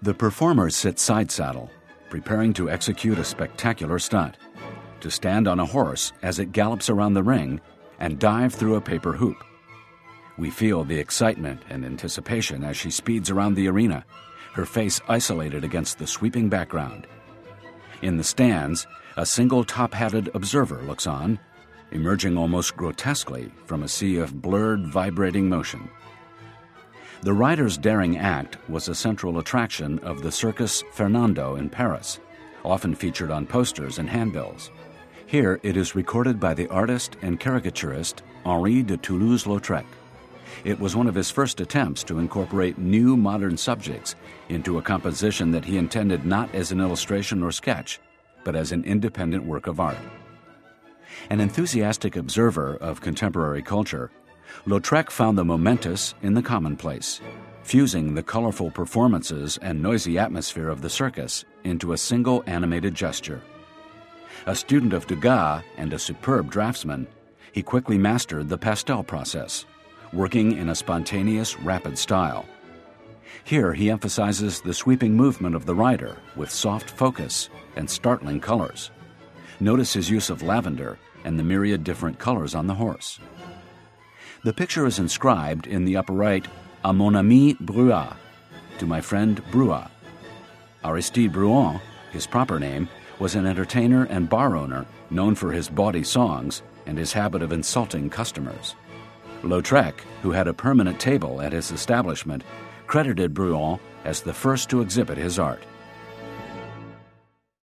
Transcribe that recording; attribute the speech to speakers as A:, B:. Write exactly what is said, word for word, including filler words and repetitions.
A: The performer sits side saddle, preparing to execute a spectacular stunt, to stand on a horse as it gallops around the ring and dive through a paper hoop. We feel the excitement and anticipation as she speeds around the arena, her face isolated against the sweeping background. In the stands, a single top-hatted observer looks on, emerging almost grotesquely from a sea of blurred, vibrating motion. The rider's daring act was a central attraction of the Circus Fernando in Paris, often featured on posters and handbills. Here it is recorded by the artist and caricaturist Henri de Toulouse-Lautrec. It was one of his first attempts to incorporate new modern subjects into a composition that he intended not as an illustration or sketch, but as an independent work of art. An enthusiastic observer of contemporary culture, Lautrec found the momentous in the commonplace, fusing the colorful performances and noisy atmosphere of the circus into a single animated gesture. A student of Degas and a superb draftsman, he quickly mastered the pastel process, working in a spontaneous, rapid style. Here he emphasizes the sweeping movement of the rider with soft focus and startling colors. Notice his use of lavender and the myriad different colors on the horse. The picture is inscribed in the upper right, "À mon ami Bruat," to my friend Bruat. Aristide Bruant, his proper name, was an entertainer and bar owner known for his bawdy songs and his habit of insulting customers. Lautrec, who had a permanent table at his establishment, credited Bruant as the first to exhibit his art.